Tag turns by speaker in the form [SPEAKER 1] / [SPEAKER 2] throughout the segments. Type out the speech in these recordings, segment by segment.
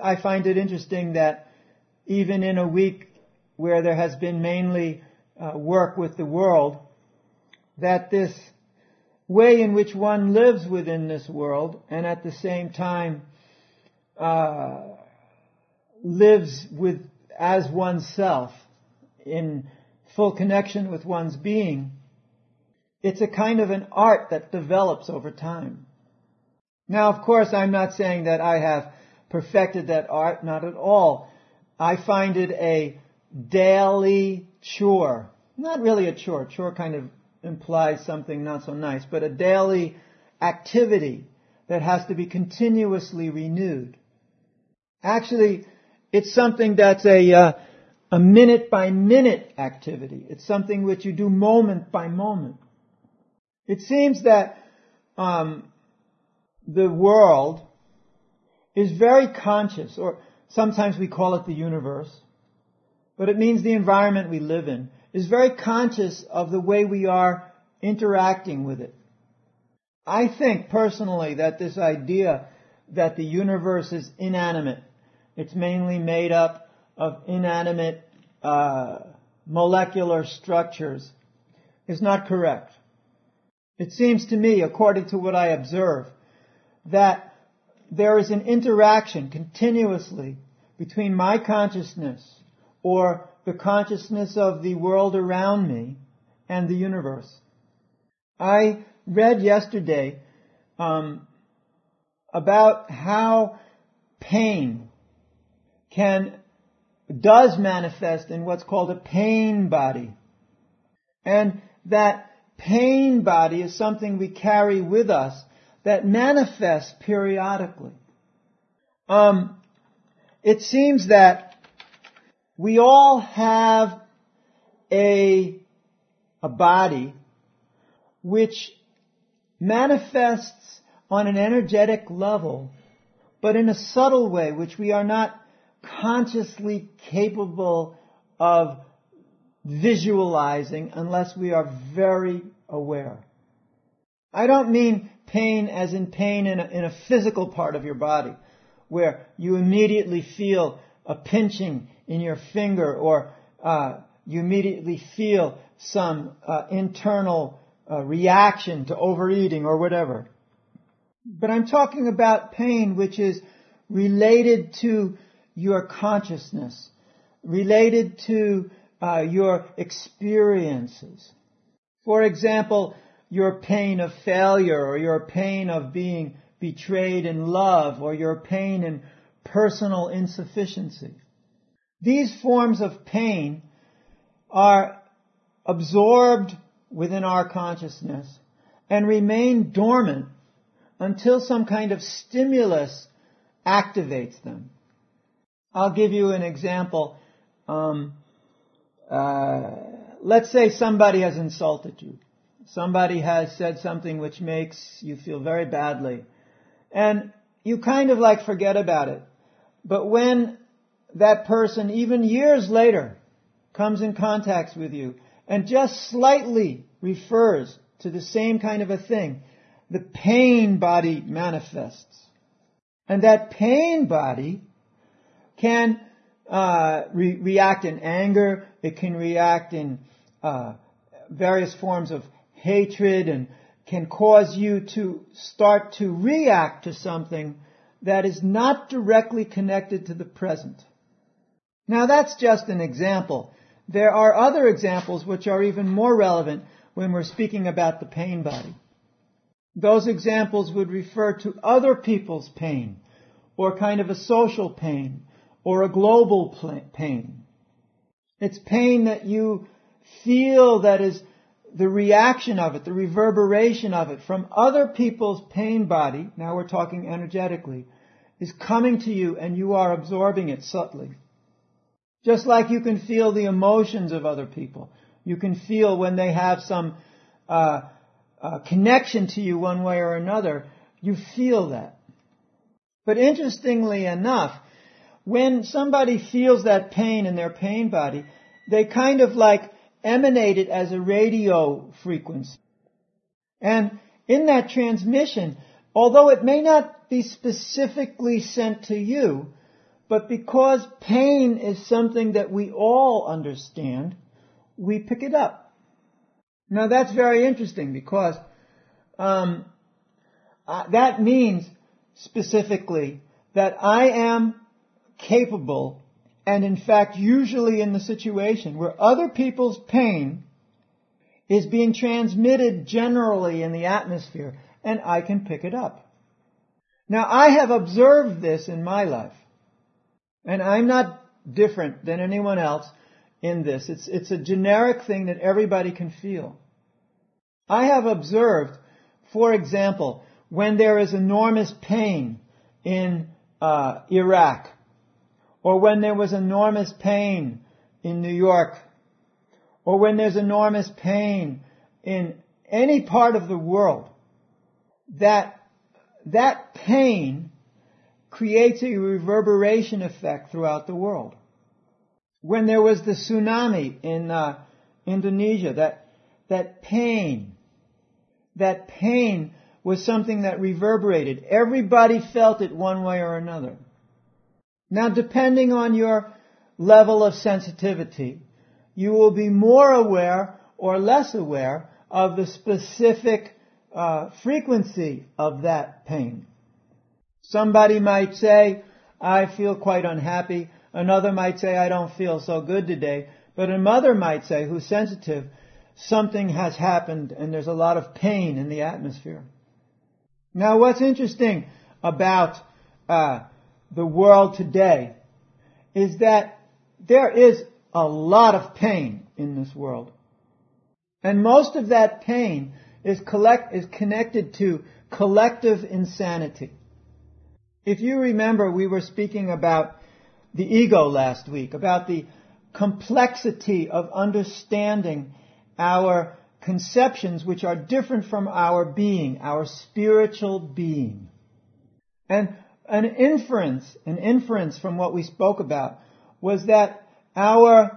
[SPEAKER 1] I find it interesting that even in a week where there has been mainly work with the world, that this way in which one lives within this world and at the same time lives with as oneself in full connection with one's being, it's a kind of an art that develops over time. Now, of course, I'm not saying that I have perfected that art, not at all. I find it a daily chore. Not really a chore. Chore kind of implies something not so nice, but a daily activity that has to be continuously renewed. Actually, it's something that's a minute-by-minute activity. It's something which you do moment by moment. It seems that the world is very conscious, or sometimes we call it the universe, but it means the environment we live in, is very conscious of the way we are interacting with it. I think personally that this idea that the universe is inanimate, it's mainly made up of inanimate molecular structures, is not correct. It seems to me, according to what I observe, that there is an interaction continuously between my consciousness or the consciousness of the world around me and the universe. I read yesterday about how pain does manifest in what's called a pain body. And that pain body is something we carry with us that manifests periodically. It seems that we all have a body which manifests on an energetic level, but in a subtle way, which we are not consciously capable of visualizing unless we are very aware. I don't mean pain as in pain in a physical part of your body, where you immediately feel a pinching in your finger, or you immediately feel some internal reaction to overeating or whatever. But I'm talking about pain which is related to your consciousness, related to your experiences. For example, your pain of failure, or your pain of being betrayed in love, or your pain in personal insufficiency. These forms of pain are absorbed within our consciousness and remain dormant until some kind of stimulus activates them. I'll give you an example. Let's say somebody has insulted you. Somebody has said something which makes you feel very badly. And you kind of like forget about it. But when that person, even years later, comes in contact with you and just slightly refers to the same kind of a thing, the pain body manifests. And that pain body can react in anger. It can react in various forms of hatred, and can cause you to start to react to something that is not directly connected to the present. Now that's just an example. There are other examples which are even more relevant when we're speaking about the pain body. Those examples would refer to other people's pain, or kind of a social pain, or a global pain. It's pain that you feel that is the reaction of it, the reverberation of it from other people's pain body, now we're talking energetically, is coming to you and you are absorbing it subtly. Just like you can feel the emotions of other people. You can feel when they have some connection to you one way or another. You feel that. But interestingly enough, when somebody feels that pain in their pain body, they kind of like emanate it as a radio frequency. And in that transmission, although it may not be specifically sent to you, But because pain is something that we all understand, we pick it up. Now that's very interesting because that means specifically that I am capable, and in fact usually in the situation where other people's pain is being transmitted generally in the atmosphere, and I can pick it up. Now I have observed this in my life, and I'm not different than anyone else in this. It's a generic thing that everybody can feel. I have observed, for example, when there is enormous pain in Iraq, or when there was enormous pain in New York, or when there's enormous pain in any part of the world, that pain creates a reverberation effect throughout the world. When there was the tsunami in Indonesia, that pain was something that reverberated. Everybody felt it one way or another. Now, depending on your level of sensitivity, you will be more aware or less aware of the specific frequency of that pain. Somebody might say, I feel quite unhappy. Another might say, I don't feel so good today. But another might say, who's sensitive, something has happened and there's a lot of pain in the atmosphere. Now, what's interesting about the world today is that there is a lot of pain in this world. And most of that pain is connected to collective insanity. If you remember, we were speaking about the ego last week, about the complexity of understanding our conceptions which are different from our being, our spiritual being. And an inference from what we spoke about was that our,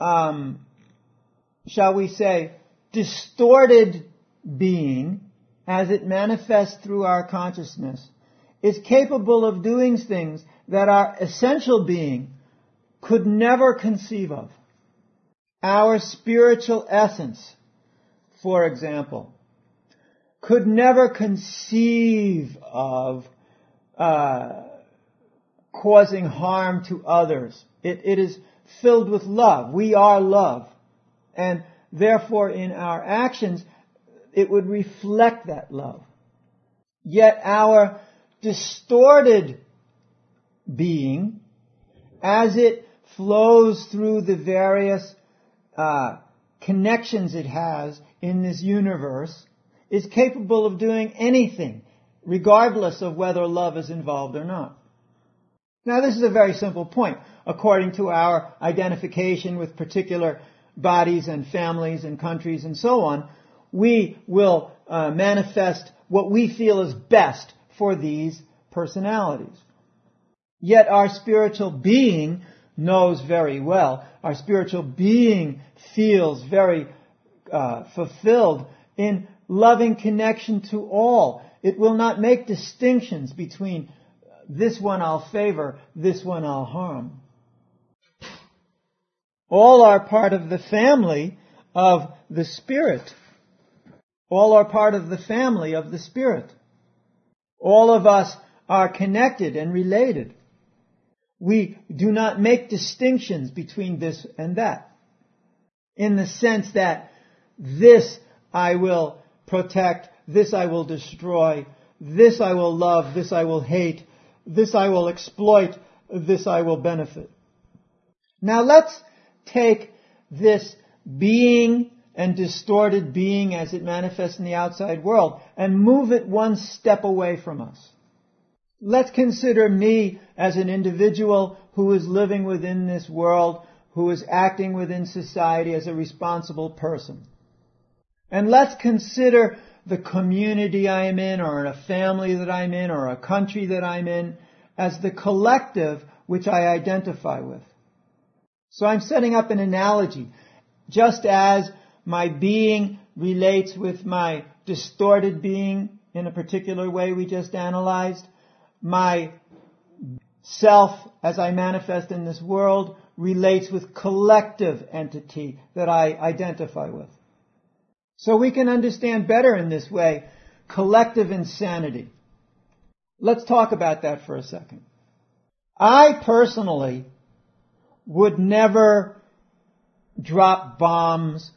[SPEAKER 1] shall we say, distorted being, as it manifests through our consciousness, is capable of doing things that our essential being could never conceive of. Our spiritual essence, for example, could never conceive of causing harm to others. It is filled with love. We are love. And therefore in our actions, it would reflect that love. Yet our distorted being, as it flows through the various connections it has in this universe, is capable of doing anything, regardless of whether love is involved or not. Now, this is a very simple point. According to our identification with particular bodies and families and countries and so on, we will manifest what we feel is best for these personalities. Yet our spiritual being knows very well. Our spiritual being feels very fulfilled in loving connection to all. It will not make distinctions between this one I'll favor, this one I'll harm. All are part of the family of the Spirit. All are part of the family of the Spirit. All of us are connected and related. We do not make distinctions between this and that, in the sense that this I will protect, this I will destroy, this I will love, this I will hate, this I will exploit, this I will benefit. Now let's take this being and distorted being as it manifests in the outside world and move it one step away from us. Let's consider me as an individual who is living within this world, who is acting within society as a responsible person. And let's consider the community I am in, or a family that I'm in, or a country that I'm in, as the collective which I identify with. So I'm setting up an analogy. Just as my being relates with my distorted being in a particular way we just analyzed, my Self, as I manifest in this world, relates with collective entity that I identify with. So we can understand better in this way collective insanity. Let's talk about that for a second. I personally would never drop bombs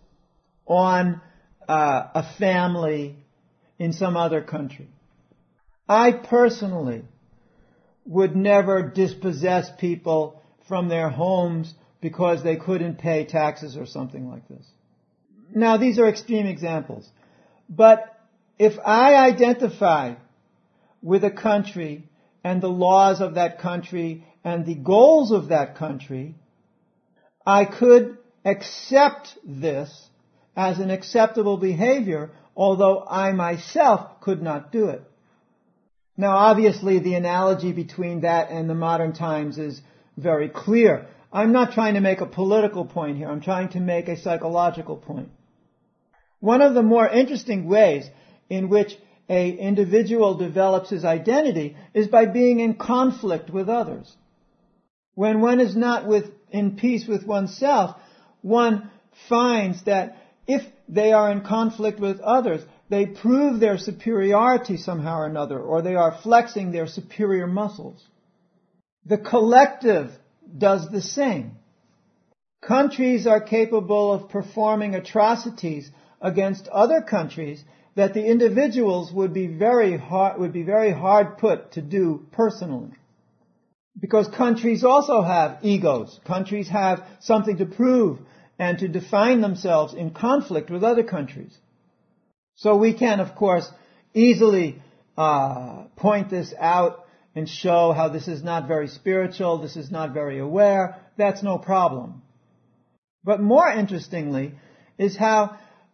[SPEAKER 1] on a family in some other country. I personally would never dispossess people from their homes because they couldn't pay taxes or something like this. Now, these are extreme examples. But if I identify with a country and the laws of that country and the goals of that country, I could accept this as an acceptable behavior, although I myself could not do it. Now, obviously, the analogy between that and the modern times is very clear. I'm not trying to make a political point here. I'm trying to make a psychological point. One of the more interesting ways in which an individual develops his identity is by being in conflict with others. When one is not in peace with oneself, one finds that if they are in conflict with others, they prove their superiority somehow or another, or they are flexing their superior muscles. The collective does the same. Countries are capable of performing atrocities against other countries that the individuals would be very hard put to do personally. Because countries also have egos. Countries have something to prove and to define themselves in conflict with other countries. So we can, of course, easily point this out and show how this is not very spiritual, this is not very aware. That's no problem. But more interestingly is how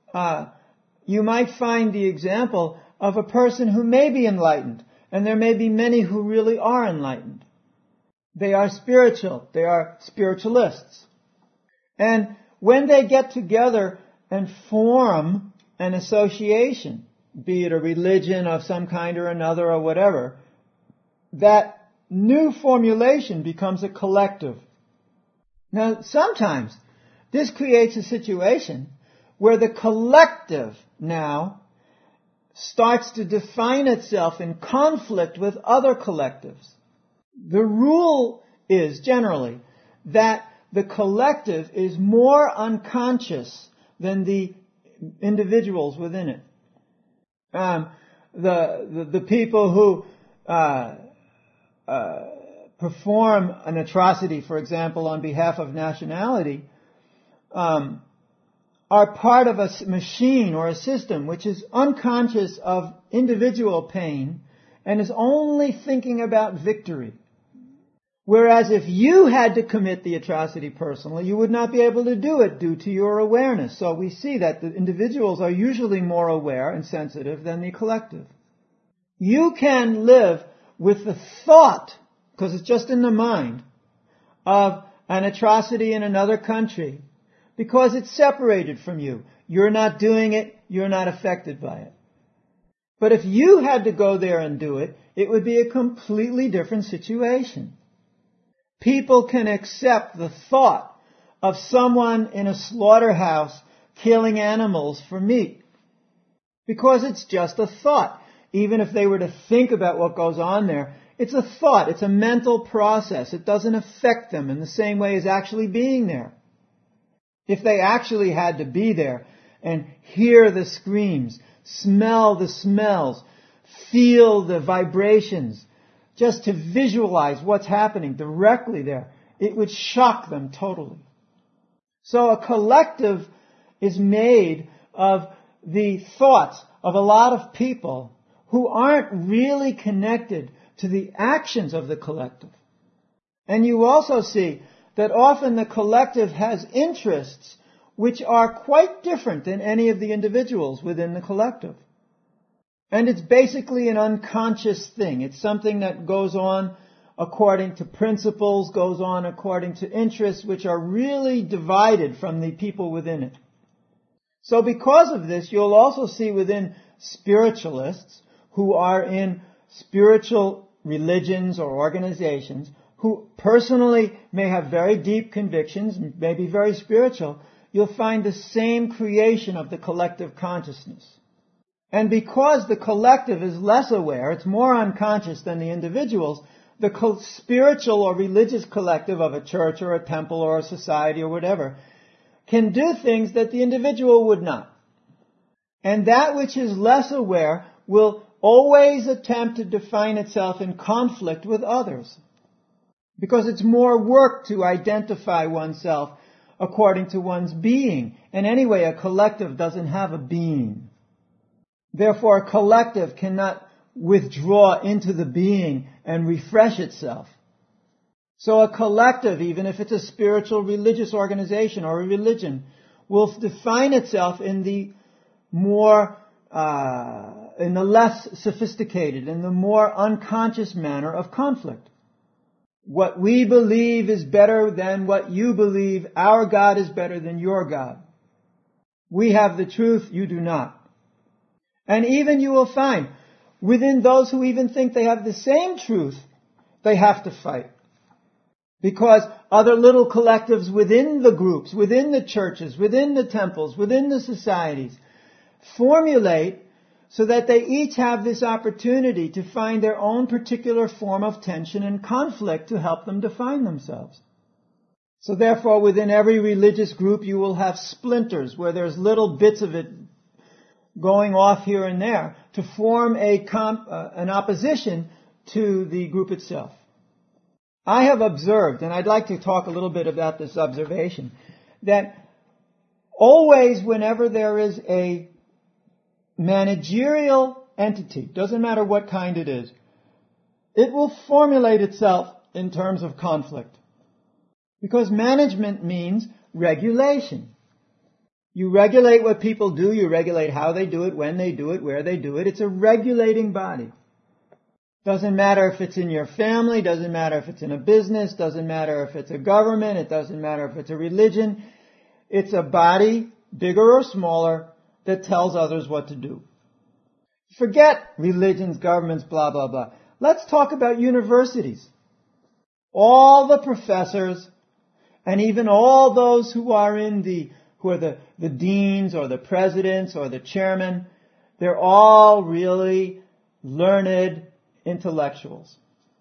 [SPEAKER 1] you might find the example of a person who may be enlightened, and there may be many who really are enlightened. They are spiritual. They are spiritualists. And when they get together and form an association, be it a religion of some kind or another or whatever, that new formulation becomes a collective. Now, sometimes this creates a situation where the collective now starts to define itself in conflict with other collectives. The rule is generally that the collective is more unconscious than the individuals within it. The people who perform an atrocity, for example, on behalf of nationality, are part of a machine or a system which is unconscious of individual pain and is only thinking about victory. Whereas if you had to commit the atrocity personally, you would not be able to do it due to your awareness. So we see that the individuals are usually more aware and sensitive than the collective. You can live with the thought, because it's just in the mind, of an atrocity in another country, because it's separated from you. You're not doing it, you're not affected by it. But if you had to go there and do it, it would be a completely different situation. People can accept the thought of someone in a slaughterhouse killing animals for meat, because it's just a thought. Even if they were to think about what goes on there, it's a thought, it's a mental process. It doesn't affect them in the same way as actually being there. If they actually had to be there and hear the screams, smell the smells, feel the vibrations, just to visualize what's happening directly there, it would shock them totally. So a collective is made of the thoughts of a lot of people who aren't really connected to the actions of the collective. And you also see that often the collective has interests which are quite different than any of the individuals within the collective. And it's basically an unconscious thing. It's something that goes on according to principles, goes on according to interests, which are really divided from the people within it. So because of this, you'll also see within spiritualists who are in spiritual religions or organizations who personally may have very deep convictions, may be very spiritual, you'll find the same creation of the collective consciousness. And because the collective is less aware, it's more unconscious than the individuals, the spiritual or religious collective of a church or a temple or a society or whatever can do things that the individual would not. And that which is less aware will always attempt to define itself in conflict with others. Because it's more work to identify oneself according to one's being. And anyway, a collective doesn't have a being. Therefore, a collective cannot withdraw into the being and refresh itself. So a collective, even if it's a spiritual religious organization or a religion, will define itself in the more, in the less sophisticated, in the more unconscious manner of conflict. What we believe is better than what you believe. Our God is better than your God. We have the truth, you do not. And even you will find, within those who even think they have the same truth, they have to fight. Because other little collectives within the groups, within the churches, within the temples, within the societies, formulate so that they each have this opportunity to find their own particular form of tension and conflict to help them define themselves. So therefore, within every religious group, you will have splinters where there's little bits of it going off here and there to form an opposition to the group itself. I have observed, and I'd like to talk a little bit about this observation, that always whenever there is a managerial entity, doesn't matter what kind it is, it will formulate itself in terms of conflict. Because management means regulation. You regulate what people do, you regulate how they do it, when they do it, where they do it. It's a regulating body. Doesn't matter if it's in your family, doesn't matter if it's in a business, doesn't matter if it's a government, it doesn't matter if it's a religion. It's a body, bigger or smaller, that tells others what to do. Forget religions, governments, blah, blah, blah. Let's talk about universities. All the professors, and even all those who are the deans or the presidents or the chairmen, they're all really learned intellectuals.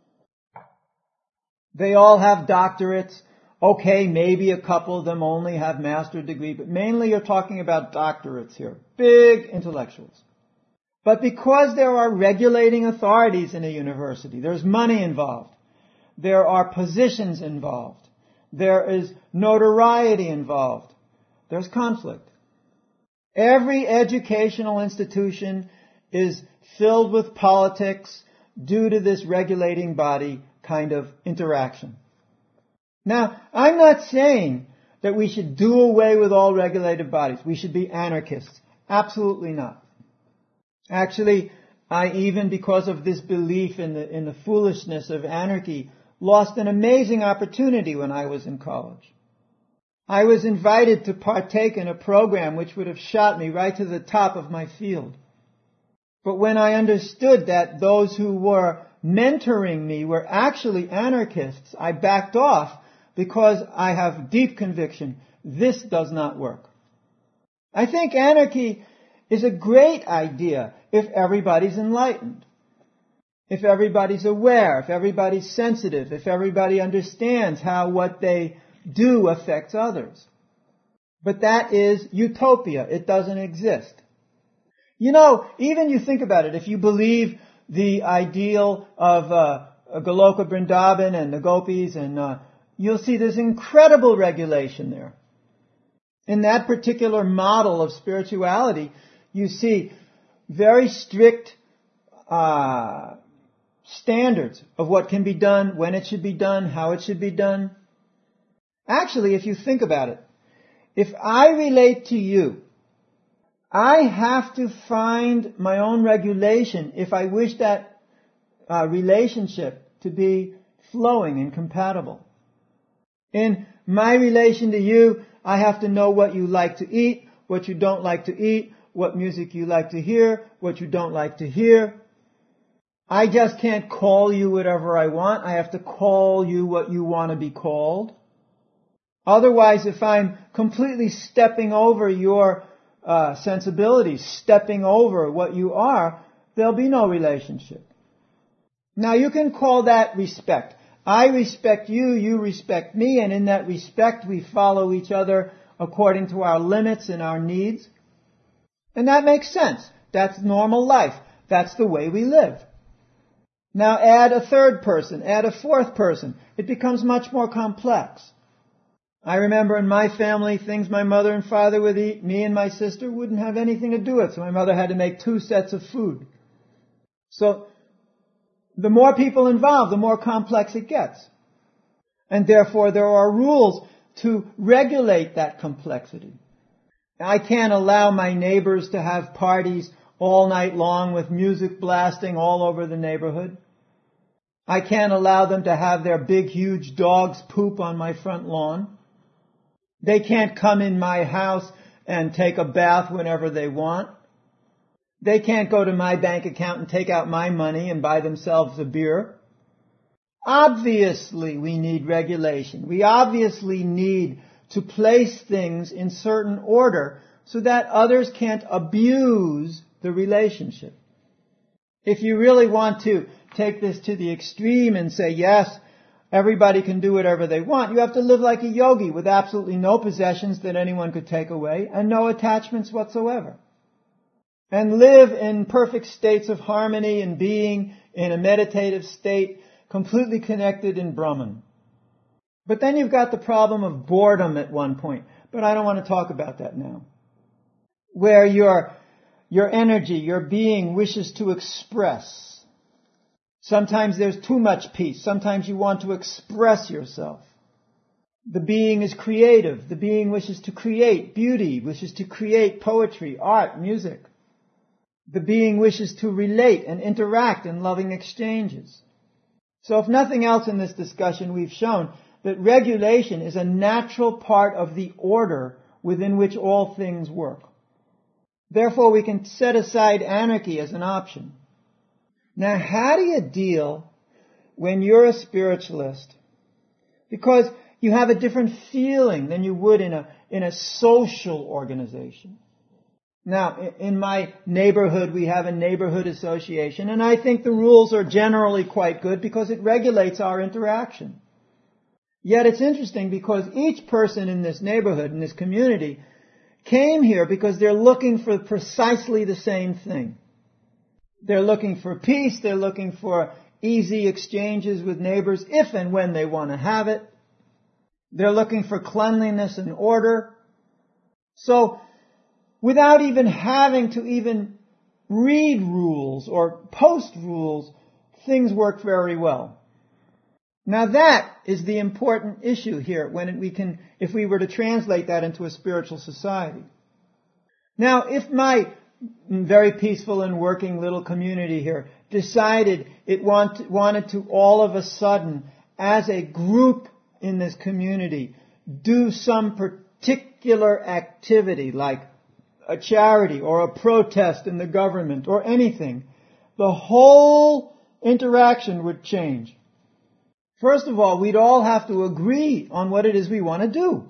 [SPEAKER 1] They all have doctorates. Okay, maybe a couple of them only have master's degree, but mainly you're talking about doctorates here. Big intellectuals. But because there are regulating authorities in a university, there's money involved. There are positions involved. There is notoriety involved. There's conflict. Every educational institution is filled with politics due to this regulating body kind of interaction. Now, I'm not saying that we should do away with all regulated bodies. We should be anarchists. Absolutely not. Actually, I even, because of this belief in the foolishness of anarchy, lost an amazing opportunity when I was in college. I was invited to partake in a program which would have shot me right to the top of my field. But when I understood that those who were mentoring me were actually anarchists, I backed off because I have deep conviction this does not work. I think anarchy is a great idea if everybody's enlightened, if everybody's aware, if everybody's sensitive, if everybody understands how what they do affects others. But that is utopia. It doesn't exist. You know, even you think about it, if you believe the ideal of Goloka Vrindavan and the gopis, and you'll see there's incredible regulation there. In that particular model of spirituality, you see very strict standards of what can be done, when it should be done, how it should be done. Actually, if you think about it, if I relate to you, I have to find my own regulation if I wish that relationship to be flowing and compatible. In my relation to you, I have to know what you like to eat, what you don't like to eat, what music you like to hear, what you don't like to hear. I just can't call you whatever I want. I have to call you what you want to be called. Otherwise, if I'm completely stepping over your sensibilities, stepping over what you are, there'll be no relationship. Now you can call that respect. I respect you, you respect me, and in that respect we follow each other according to our limits and our needs. And that makes sense. That's normal life. That's the way we live. Now add a third person, add a fourth person. It becomes much more complex. I remember in my family, things my mother and father would eat, me and my sister wouldn't have anything to do with. So my mother had to make 2 sets of food. So the more people involved, the more complex it gets. And therefore there are rules to regulate that complexity. I can't allow my neighbors to have parties all night long with music blasting all over the neighborhood. I can't allow them to have their big, huge dogs poop on my front lawn. They can't come in my house and take a bath whenever they want. They can't go to my bank account and take out my money and buy themselves a beer. Obviously, we need regulation. We obviously need to place things in certain order so that others can't abuse the relationship. If you really want to take this to the extreme and say, yes, everybody can do whatever they want, you have to live like a yogi with absolutely no possessions that anyone could take away and no attachments whatsoever. And live in perfect states of harmony and being in a meditative state, completely connected in Brahman. But then you've got the problem of boredom at one point. But I don't want to talk about that now. Where your energy, your being wishes to express. Sometimes there's too much peace. Sometimes you want to express yourself. The being is creative. The being wishes to create beauty, wishes to create poetry, art, music. The being wishes to relate and interact in loving exchanges. So if nothing else in this discussion, we've shown that regulation is a natural part of the order within which all things work. Therefore, we can set aside anarchy as an option. Now, how do you deal when you're a spiritualist? Because you have a different feeling than you would in a social organization. Now, in my neighborhood, we have a neighborhood association, and I think the rules are generally quite good because it regulates our interaction. Yet it's interesting because each person in this neighborhood, in this community, came here because they're looking for precisely the same thing. They're looking for peace, they're looking for easy exchanges with neighbors if and when they want to have it. They're looking for cleanliness and order. So, without even having to even read rules or post rules, things work very well. Now that is the important issue here if we were to translate that into a spiritual society. Now, if my very peaceful and working little community here decided it wanted to all of a sudden, as a group in this community, do some particular activity like a charity or a protest in the government or anything, the whole interaction would change. First of all, we'd all have to agree on what it is we want to do.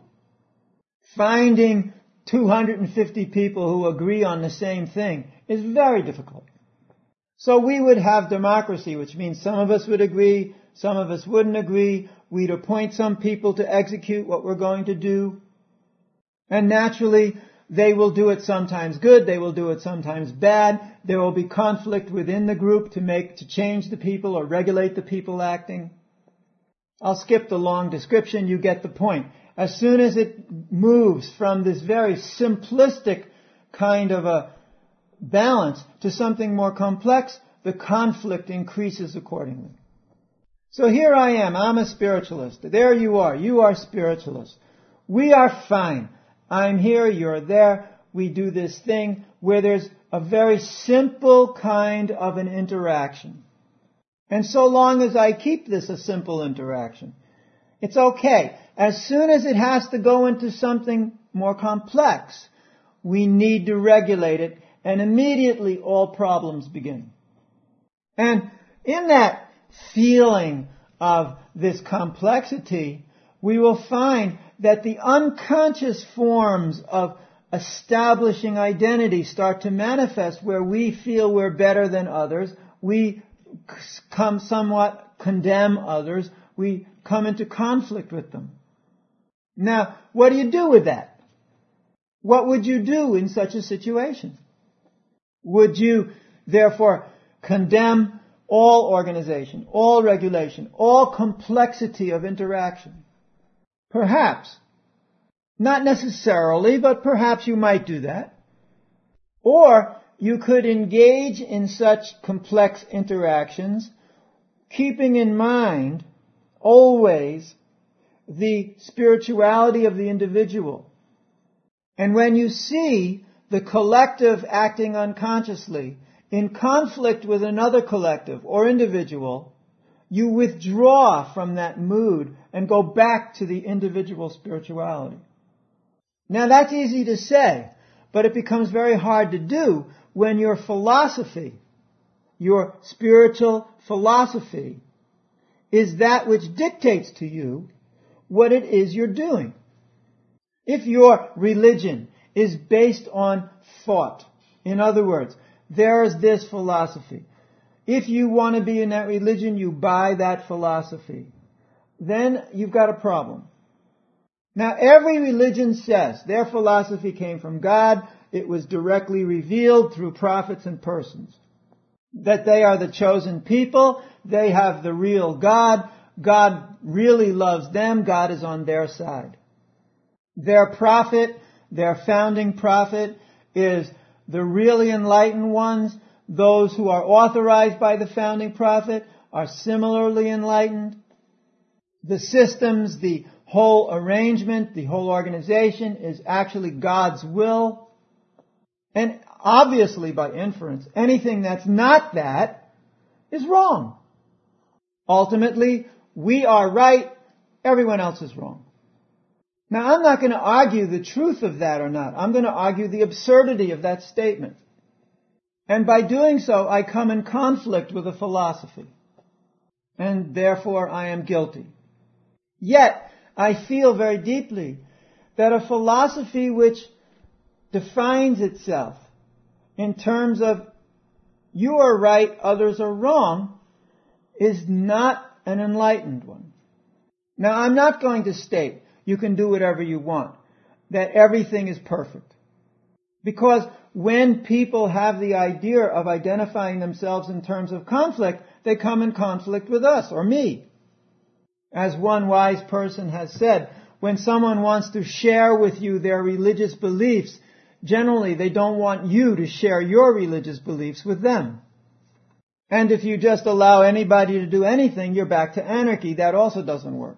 [SPEAKER 1] Finding 250 people who agree on the same thing is very difficult. So we would have democracy, which means some of us would agree, some of us wouldn't agree. We'd appoint some people to execute what we're going to do. And naturally, they will do it sometimes good, they will do it sometimes bad. There will be conflict within the group to change the people or regulate the people acting. I'll skip the long description, you get the point. As soon as it moves from this very simplistic kind of a balance to something more complex, the conflict increases accordingly. So here I am, I'm a spiritualist. There you are spiritualists. We are fine. I'm here, you're there, we do this thing where there's a very simple kind of an interaction. And so long as I keep this a simple interaction, it's okay. As soon as it has to go into something more complex, we need to regulate it, and immediately all problems begin. And in that feeling of this complexity, we will find that the unconscious forms of establishing identity start to manifest where we feel we're better than others. We somewhat condemn others. We come into conflict with them. Now, what do you do with that? What would you do in such a situation? Would you, therefore, condemn all organization, all regulation, all complexity of interaction? Perhaps. Not necessarily, but perhaps you might do that. Or you could engage in such complex interactions, keeping in mind always the spirituality of the individual. And when you see the collective acting unconsciously in conflict with another collective or individual, you withdraw from that mood and go back to the individual spirituality. Now that's easy to say, but it becomes very hard to do when your philosophy, your spiritual philosophy, is that which dictates to you what it is you're doing. If your religion is based on thought, in other words, there is this philosophy. If you want to be in that religion, you buy that philosophy. Then you've got a problem. Now every religion says their philosophy came from God. It was directly revealed through prophets and persons. That they are the chosen people. They have the real God. God really loves them. God is on their side. Their prophet, their founding prophet, is the really enlightened ones. Those who are authorized by the founding prophet are similarly enlightened. The systems, the whole arrangement, the whole organization is actually God's will. And obviously, by inference, anything that's not that is wrong. Ultimately, we are right, everyone else is wrong. Now, I'm not going to argue the truth of that or not. I'm going to argue the absurdity of that statement. And by doing so, I come in conflict with a philosophy. And therefore, I am guilty. Yet, I feel very deeply that a philosophy which defines itself in terms of you are right, others are wrong, is not an enlightened one. Now, I'm not going to state you can do whatever you want, that everything is perfect. Because when people have the idea of identifying themselves in terms of conflict, they come in conflict with us or me. As one wise person has said, when someone wants to share with you their religious beliefs, generally they don't want you to share your religious beliefs with them. And if you just allow anybody to do anything, you're back to anarchy. That also doesn't work.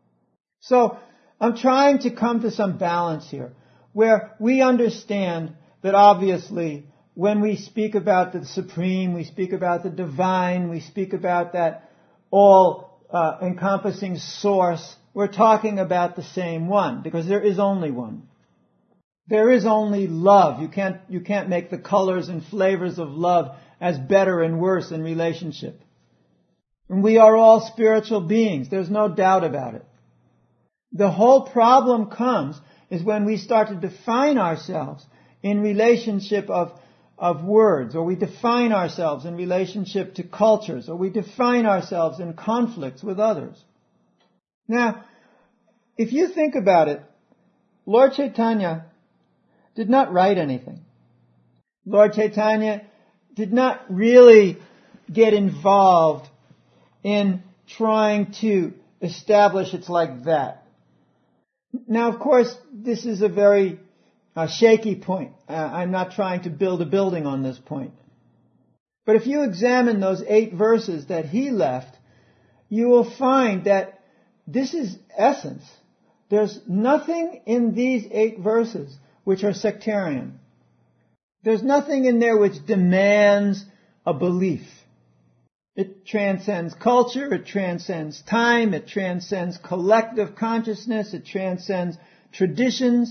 [SPEAKER 1] So, I'm trying to come to some balance here, where we understand that obviously when we speak about the supreme, we speak about the divine, we speak about that all-encompassing source, we're talking about the same one, because there is only one. There is only love. You can't make the colors and flavors of love as better and worse in relationship. And we are all spiritual beings. There's no doubt about it. The whole problem comes is when we start to define ourselves in relationship of words, or we define ourselves in relationship to cultures, or we define ourselves in conflicts with others. Now, if you think about it, Lord Chaitanya did not write anything. Lord Chaitanya did not really get involved in trying to establish it's like that. Now, of course, this is a very shaky point. I'm not trying to build a building on this point. But if you examine those 8 verses that he left, you will find that this is essence. There's nothing in these 8 verses which are sectarian. There's nothing in there which demands a belief. It transcends culture, it transcends time, it transcends collective consciousness, it transcends traditions.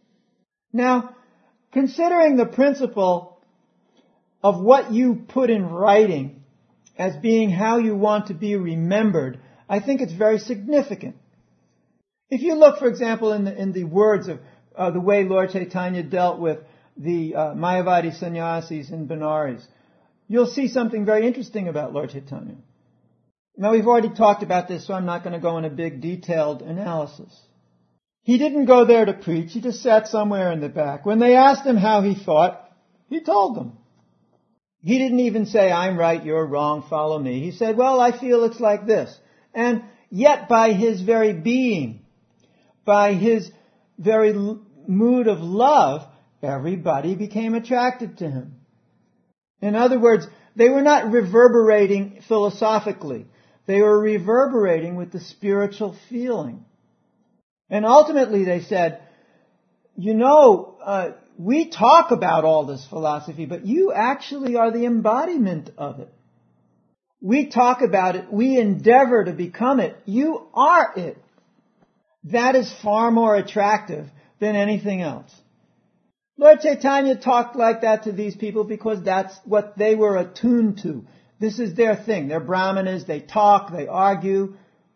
[SPEAKER 1] Now, considering the principle of what you put in writing as being how you want to be remembered, I think it's very significant. If you look, for example, in the words of the way Lord Chaitanya dealt with the Mayavadi sannyasis in Benares, you'll see something very interesting about Lord Chaitanya. Now, we've already talked about this, so I'm not going to go in a big detailed analysis. He didn't go there to preach. He just sat somewhere in the back. When they asked him how he thought, he told them. He didn't even say, I'm right, you're wrong, follow me. He said, well, I feel it's like this. And yet by his very being, by his very mood of love, everybody became attracted to him. In other words, they were not reverberating philosophically. They were reverberating with the spiritual feeling. And ultimately they said, we talk about all this philosophy, but you actually are the embodiment of it. We talk about it, we endeavor to become it. You are it. That is far more attractive than anything else. Lord Chaitanya talked like that to these people because that's what they were attuned to. This is their thing. They're brahmanas, they talk, they argue.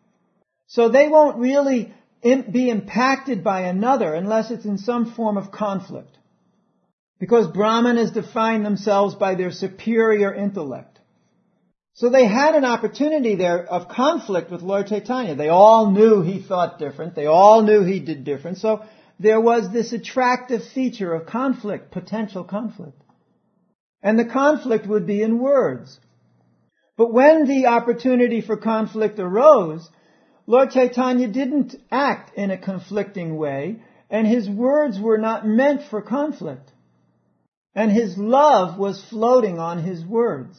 [SPEAKER 1] So they won't really be impacted by another unless it's in some form of conflict. Because brahmanas define themselves by their superior intellect. So they had an opportunity there of conflict with Lord Chaitanya. They all knew he thought different. They all knew he did different. So there was this attractive feature of conflict, potential conflict. And the conflict would be in words. But when the opportunity for conflict arose, Lord Chaitanya didn't act in a conflicting way, and his words were not meant for conflict. And his love was floating on his words.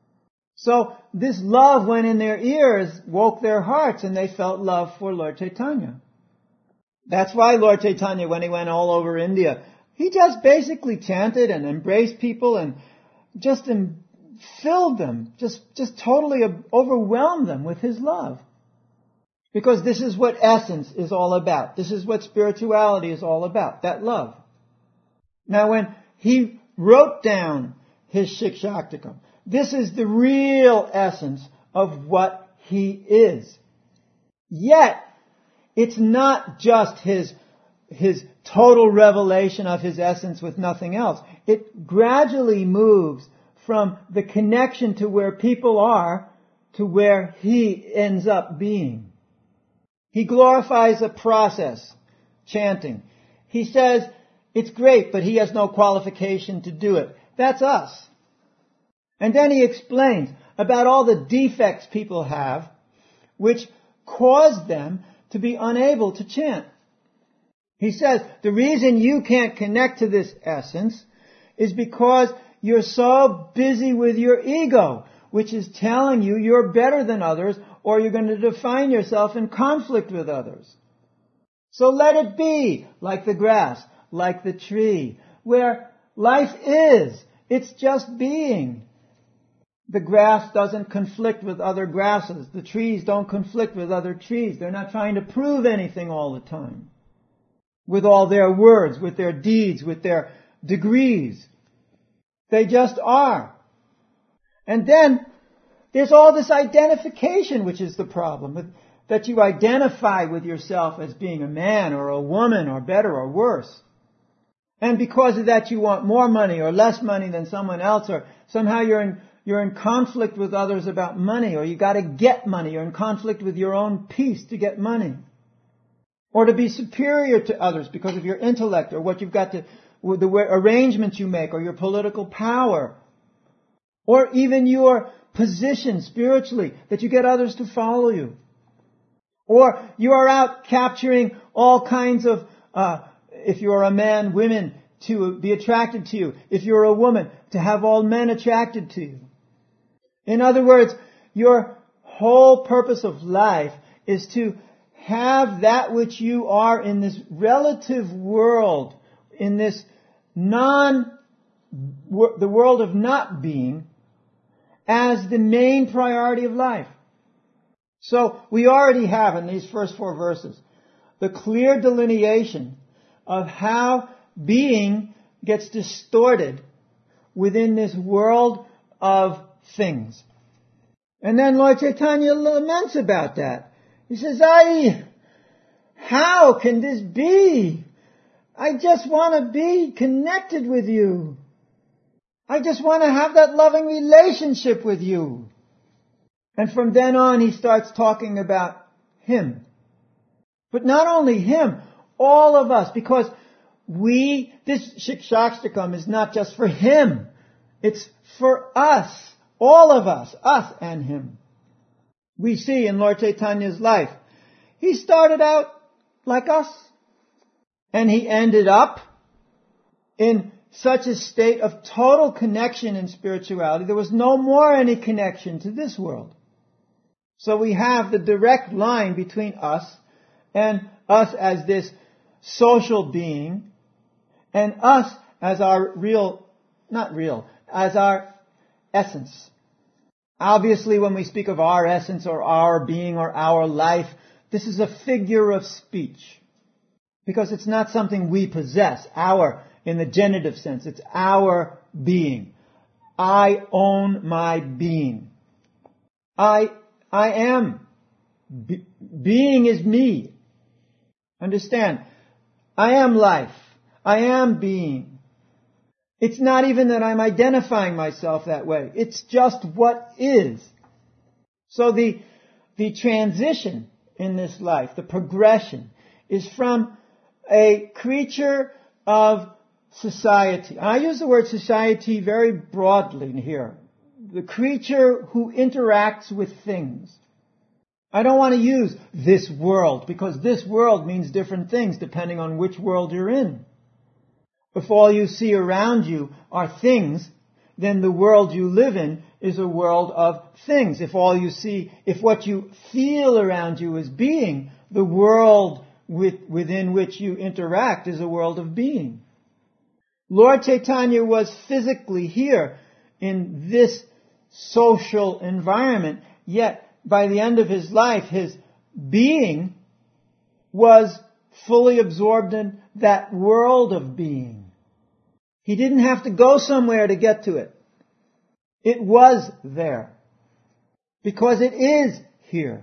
[SPEAKER 1] So this love went in their ears, woke their hearts, and they felt love for Lord Chaitanya. That's why Lord Chaitanya, when he went all over India, he just basically chanted and embraced people and just filled them, just totally overwhelmed them with his love. Because this is what essence is all about. This is what spirituality is all about, that love. Now when he wrote down his Shikshaktikam, this is the real essence of what he is. Yet, it's not just his total revelation of his essence with nothing else. It gradually moves from the connection to where people are to where he ends up being. He glorifies a process, chanting. He says, it's great, but he has no qualification to do it. That's us. And then he explains about all the defects people have, which cause them to be unable to chant. He says, the reason you can't connect to this essence is because you're so busy with your ego, which is telling you you're better than others, or you're going to define yourself in conflict with others. So let it be like the grass, like the tree, where life is. It's just being. The grass doesn't conflict with other grasses. The trees don't conflict with other trees. They're not trying to prove anything all the time. With all their words, with their deeds, with their degrees. They just are. And then there's all this identification, which is the problem. That you identify with yourself as being a man or a woman or better or worse. And because of that you want more money or less money than someone else, or somehow you're in conflict with others about money, or you got to get money. You're in conflict with your own peace to get money. Or to be superior to others because of your intellect or what you've got to, the arrangements you make or your political power. Or even your position spiritually, that you get others to follow you. Or you are out capturing all kinds of, if you're a man, women to be attracted to you. If you're a woman, to have all men attracted to you. In other words, your whole purpose of life is to have that which you are in this relative world, in this the world of not being, as the main priority of life. So we already have in these first 4 verses the clear delineation of how being gets distorted within this world of things. And then Lord Chaitanya laments about that. He says, how can this be? I just want to be connected with you. I just want to have that loving relationship with you. And from then on, he starts talking about him. But not only him, all of us, because this Shikshashtakam is not just for him. It's for us, all of us and him. We see in Lord Chaitanya's life, he started out like us. And he ended up in such a state of total connection in spirituality. There was no more any connection to this world. So we have the direct line between us and us as this social being and us as our as our essence. Obviously, when we speak of our essence or our being or our life, this is a figure of speech. Because it's not something we possess, in the genitive sense. It's our being. I own my being. I am. Being is me. Understand? I am life. I am being. It's not even that I'm identifying myself that way. It's just what is. So the transition in this life, the progression, is from a creature of society. I use the word society very broadly here. The creature who interacts with things. I don't want to use this world, because this world means different things depending on which world you're in. If all you see around you are things, then the world you live in is a world of things. If what you feel around you is being, the world within which you interact is a world of being. Lord Chaitanya was physically here in this social environment, yet by the end of his life, his being was fully absorbed in that world of being. He didn't have to go somewhere to get to it. It was there. Because it is here.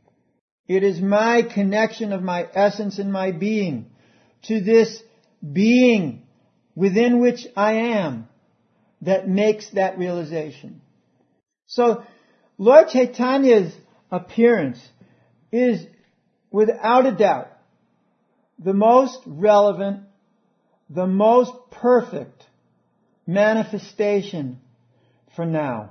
[SPEAKER 1] It is my connection of my essence and my being to this being within which I am that makes that realization. So, Lord Chaitanya's appearance is, without a doubt, the most relevant, the most perfect manifestation for now.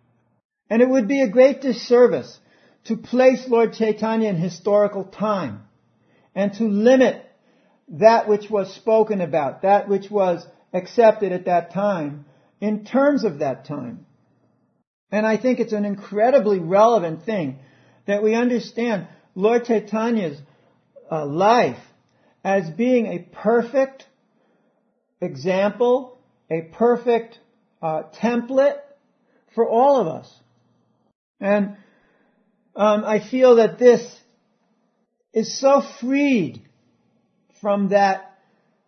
[SPEAKER 1] And it would be a great disservice to place Lord Chaitanya in historical time and to limit that which was spoken about, that which was accepted at that time, in terms of that time. And I think it's an incredibly relevant thing that we understand Lord Chaitanya's life as being a perfect example, a perfect template for all of us. And I feel that this is so freed from that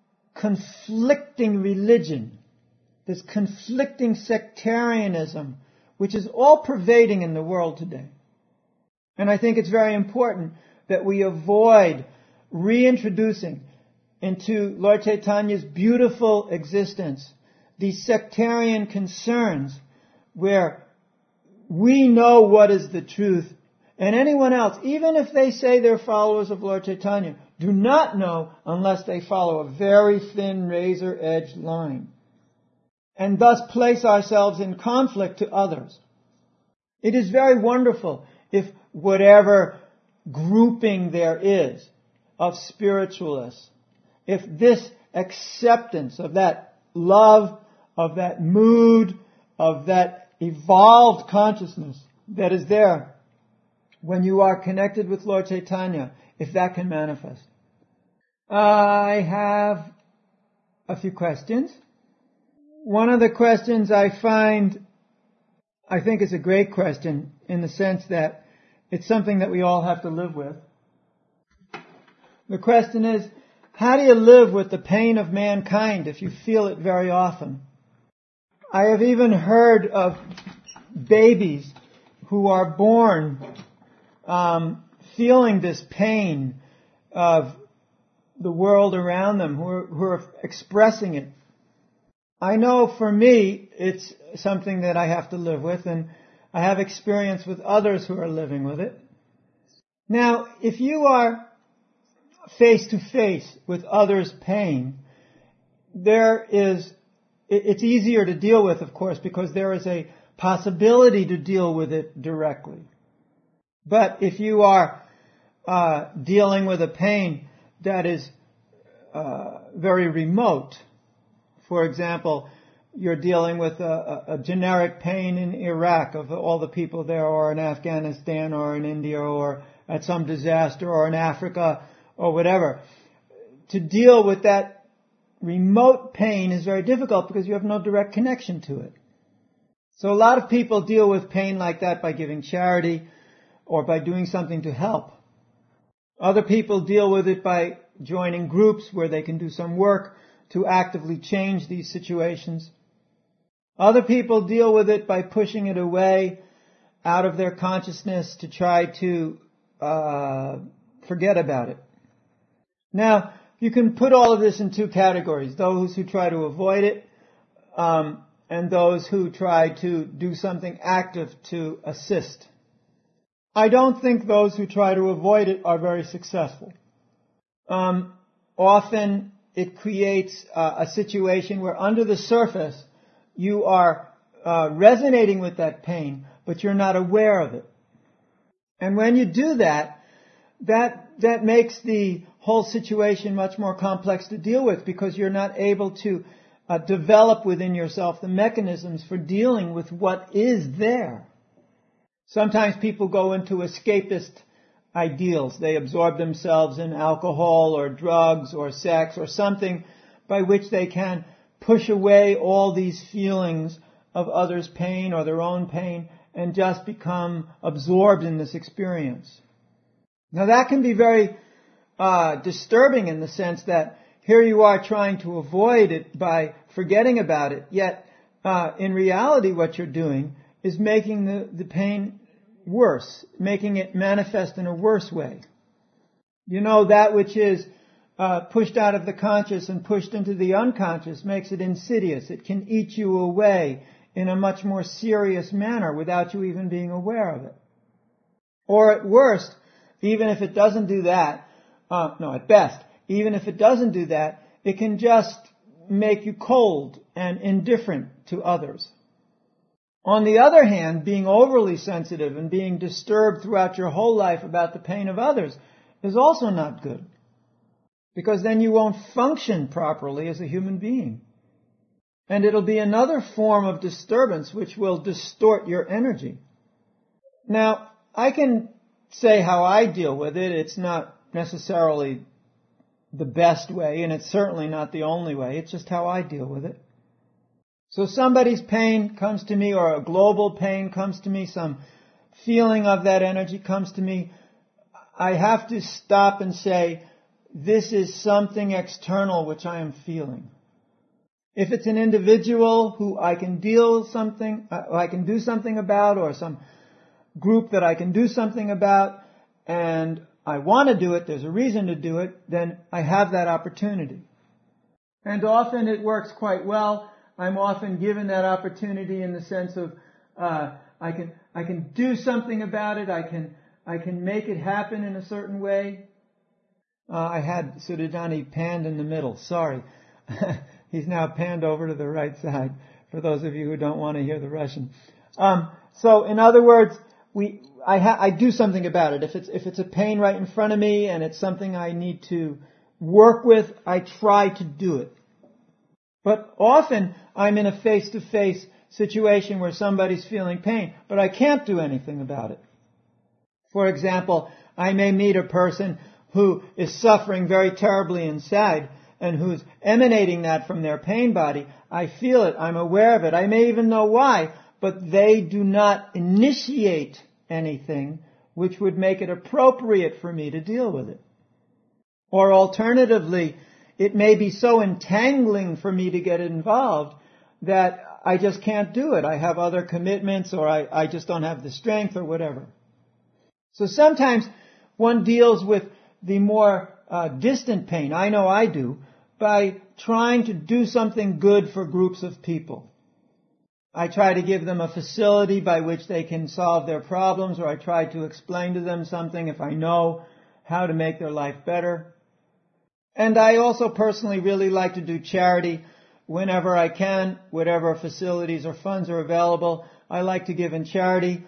[SPEAKER 1] conflicting religion, this conflicting sectarianism, which is all pervading in the world today. And I think it's very important that we avoid reintroducing into Lord Chaitanya's beautiful existence these sectarian concerns where we know what is the truth, and anyone else, even if they say they're followers of Lord Chaitanya, do not know unless they follow a very thin razor-edged line, and thus place ourselves in conflict to others. It is very wonderful if whatever grouping there is of spiritualists, if this acceptance of that love, of that mood, of that evolved consciousness that is there when you are connected with Lord Chaitanya, if that can manifest. I have a few questions. One of the questions I think is a great question in the sense that it's something that we all have to live with. The question is, how do you live with the pain of mankind if you feel it very often? I have even heard of babies who are born feeling this pain of the world around them, who are expressing it. I know for me, it's something that I have to live with, and I have experience with others who are living with it. Now, if you are face to face with others' pain, it's easier to deal with, of course, because there is a possibility to deal with it directly. But if you are dealing with a pain that is very remote, for example, you're dealing with a generic pain in Iraq of all the people there, or in Afghanistan, or in India, or at some disaster, or in Africa, or whatever. To deal with that remote pain is very difficult because you have no direct connection to it. So a lot of people deal with pain like that by giving charity or by doing something to help. Other people deal with it by joining groups where they can do some work to actively change these situations. Other people deal with it by pushing it away out of their consciousness to try to forget about it. Now, you can put all of this in two categories: those who try to avoid it, and those who try to do something active to assist. I don't think those who try to avoid it are very successful. Often it creates a situation where under the surface you are resonating with that pain, but you're not aware of it. And when you do that makes the whole situation much more complex to deal with, because you're not able to develop within yourself the mechanisms for dealing with what is there. Sometimes people go into escapist ideals. They absorb themselves in alcohol or drugs or sex or something by which they can push away all these feelings of others' pain or their own pain and just become absorbed in this experience. Now that can be very disturbing in the sense that here you are trying to avoid it by forgetting about it, yet in reality what you're doing is making the pain worse, making it manifest in a worse way. You know, that which is pushed out of the conscious and pushed into the unconscious makes it insidious. It can eat you away in a much more serious manner without you even being aware of it. Or at worst, even if it doesn't do that, at best, even if it doesn't do that, it can just make you cold and indifferent to others. On the other hand, being overly sensitive and being disturbed throughout your whole life about the pain of others is also not good, because then you won't function properly as a human being. And it'll be another form of disturbance which will distort your energy. Now, I can say how I deal with it. It's not necessarily the best way, and it's certainly not the only way. It's just how I deal with it. So somebody's pain comes to me, or a global pain comes to me, some feeling of that energy comes to me. I have to stop and say, this is something external which I am feeling. If it's an individual who I can do something about, or some group that I can do something about, and I want to do it, there's a reason to do it, then I have that opportunity. And often it works quite well. I'm often given that opportunity in the sense of I can do something about it. I can make it happen in a certain way. I had Sudhajani panned in the middle. Sorry. He's now panned over to the right side, for those of you who don't want to hear the Russian. So in other words, I do something about it. If it's a pain right in front of me and it's something I need to work with, I try to do it. But often I'm in a face-to-face situation where somebody's feeling pain, but I can't do anything about it. For example, I may meet a person who is suffering very terribly inside and who's emanating that from their pain body. I feel it. I'm aware of it. I may even know why, but they do not initiate anything which would make it appropriate for me to deal with it. Or alternatively, it may be so entangling for me to get involved that I just can't do it. I have other commitments, or I just don't have the strength, or whatever. So sometimes one deals with the more distant pain, I know I do, by trying to do something good for groups of people. I try to give them a facility by which they can solve their problems, or I try to explain to them something if I know how to make their life better. And I also personally really like to do charity whenever I can, whatever facilities or funds are available. I like to give in charity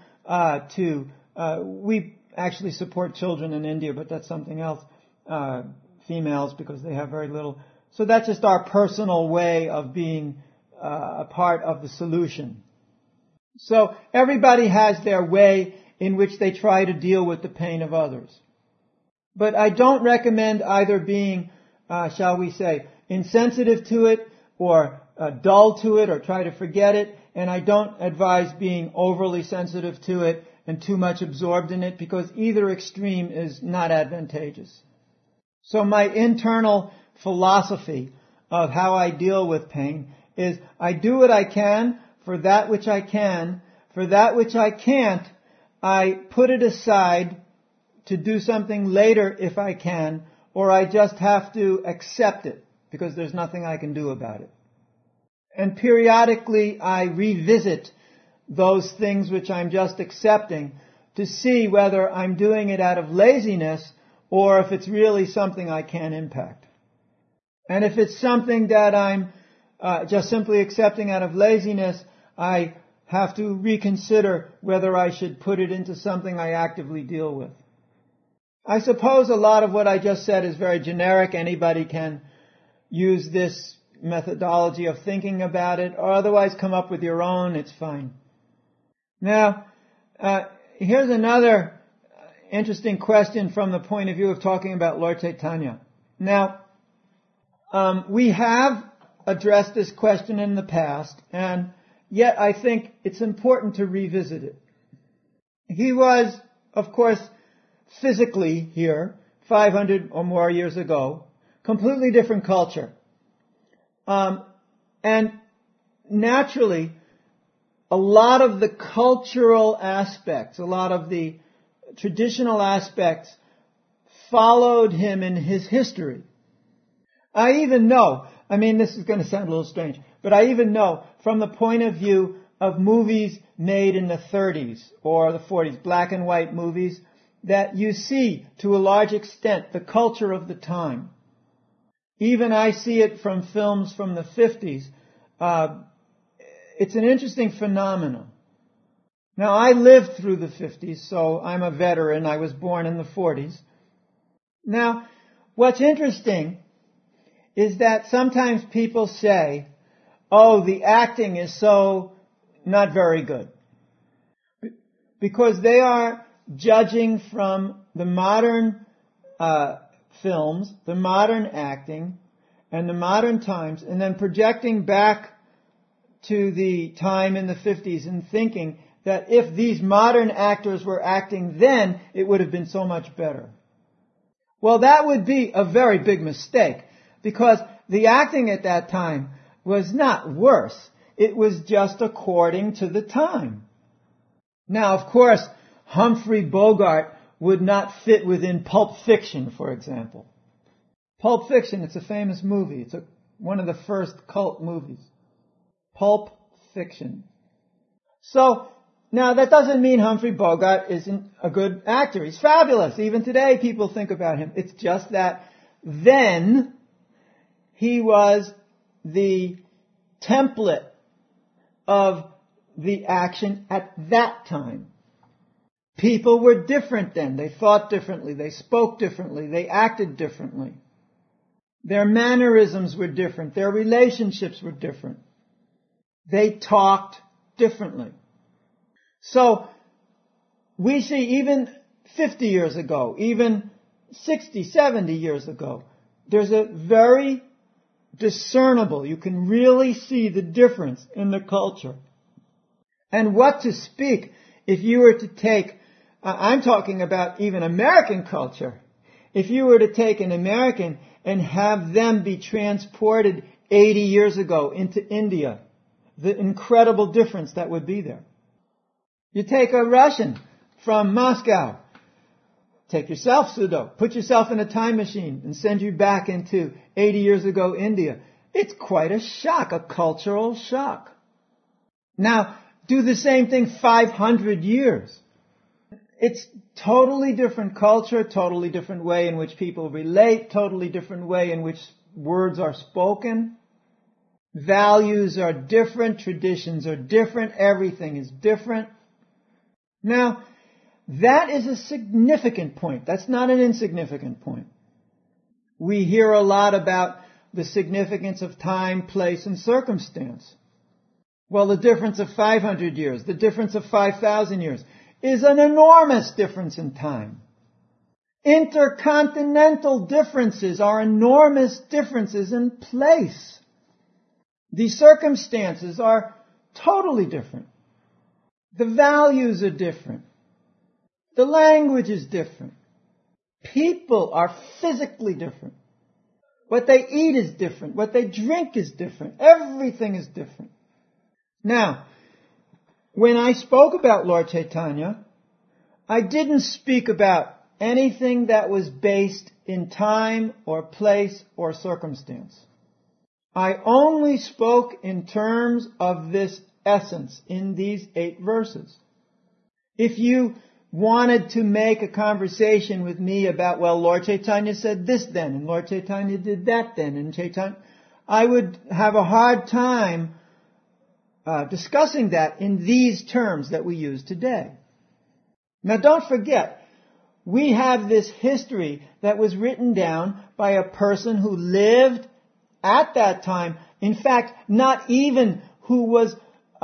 [SPEAKER 1] we actually support children in India, but that's something else, females, because they have very little. So that's just our personal way of being a part of the solution. So everybody has their way in which they try to deal with the pain of others. But I don't recommend either being, shall we say, insensitive to it, or dull to it, or try to forget it. And I don't advise being overly sensitive to it and too much absorbed in it, because either extreme is not advantageous. So my internal philosophy of how I deal with pain is I do what I can for that which I can. For that which I can't, I put it aside to do something later if I can, or I just have to accept it because there's nothing I can do about it. And periodically I revisit those things which I'm just accepting to see whether I'm doing it out of laziness or if it's really something I can impact. And if it's something that I'm just simply accepting out of laziness, I have to reconsider whether I should put it into something I actively deal with. I suppose a lot of what I just said is very generic. Anybody can use this methodology of thinking about it, or otherwise come up with your own. It's fine. Now, here's another interesting question from the point of view of talking about Lord Chaitanya. Now, we have addressed this question in the past, and yet I think it's important to revisit it. He was, of course, physically here, 500 or more years ago, completely different culture. And naturally, a lot of the cultural aspects, a lot of the traditional aspects followed him in his history. I even know, this is going to sound a little strange, but I even know from the point of view of movies made in the 30s or the 40s, black and white movies, that you see to a large extent the culture of the time. Even I see it from films from the 50s. It's an interesting phenomenon. Now, I lived through the 50s, so I'm a veteran. I was born in the 40s. Now, what's interesting is that sometimes people say, oh, the acting is so not very good. Because they are judging from the modern films, the modern acting, and the modern times, and then projecting back to the time in the 50s and thinking that if these modern actors were acting then, it would have been so much better. Well, that would be a very big mistake, because the acting at that time was not worse. It was just according to the time. Now, of course, Humphrey Bogart would not fit within Pulp Fiction, for example. Pulp Fiction, it's a famous movie. It's one of the first cult movies. Pulp Fiction. So, now that doesn't mean Humphrey Bogart isn't a good actor. He's fabulous. Even today people think about him. It's just that then he was the template of the action at that time. People were different then. They thought differently. They spoke differently. They acted differently. Their mannerisms were different. Their relationships were different. They talked differently. So, we see even 50 years ago, even 60, 70 years ago, there's a very discernible, you can really see the difference in the culture. And what to speak if you were to take, I'm talking about even American culture, if you were to take an American and have them be transported 80 years ago into India the incredible difference that would be there. You take a Russian from Moscow, take yourself, Sudo, put yourself in a time machine and send you back into 80 years ago India. It's quite a shock, a cultural shock. Now, do the same thing 500 years. It's totally different culture, totally different way in which people relate, totally different way in which words are spoken. Values are different, traditions are different, everything is different. Now, that is a significant point. That's not an insignificant point. We hear a lot about the significance of time, place, and circumstance. Well, the difference of 500 years, the difference of 5,000 years, is an enormous difference in time. Intercontinental differences are enormous differences in place. The circumstances are totally different. The values are different. The language is different. People are physically different. What they eat is different. What they drink is different. Everything is different. Now, when I spoke about Lord Chaitanya, I didn't speak about anything that was based in time or place or circumstance. I only spoke in terms of this essence in these 8 verses. If you wanted to make a conversation with me about, well, Lord Chaitanya said this then, and Lord Chaitanya did that then, and Chaitanya, I would have a hard time discussing that in these terms that we use today. Now don't forget, we have this history that was written down by a person who lived at that time. In fact, not even who was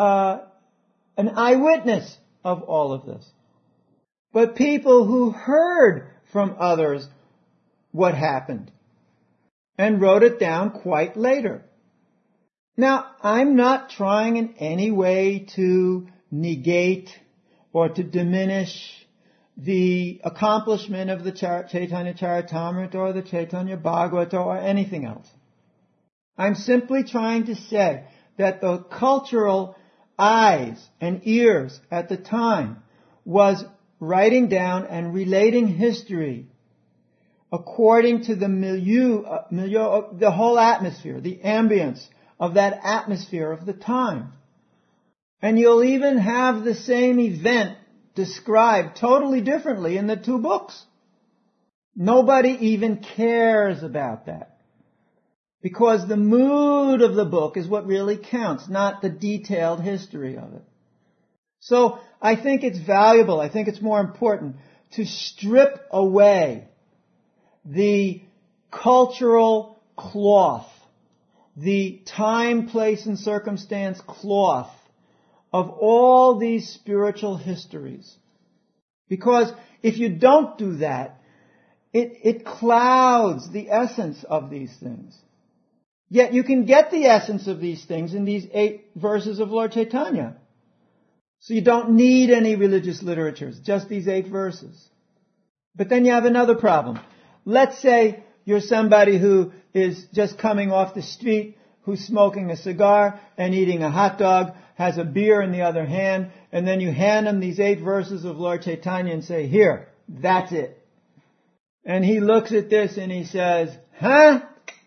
[SPEAKER 1] an eyewitness of all of this, but people who heard from others what happened and wrote it down quite later. Now, I'm not trying in any way to negate or to diminish the accomplishment of the Chaitanya Charitamrita or the Chaitanya Bhagavata or anything else. I'm simply trying to say that the cultural eyes and ears at the time was writing down and relating history according to the milieu, the whole atmosphere, the ambience of that atmosphere of the time. And you'll even have the same event described totally differently in the 2 books. Nobody even cares about that. Because the mood of the book is what really counts, not the detailed history of it. So I think it's valuable, I think it's more important to strip away the cultural cloth, the time, place, and circumstance cloth of all these spiritual histories. Because if you don't do that, it clouds the essence of these things. Yet you can get the essence of these things in these 8 verses of Lord Chaitanya. So you don't need any religious literatures, just these 8 verses. But then you have another problem. Let's say you're somebody who is just coming off the street, who's smoking a cigar and eating a hot dog, has a beer in the other hand, and then you hand him these 8 verses of Lord Chaitanya and say, here, that's it. And he looks at this and he says, huh?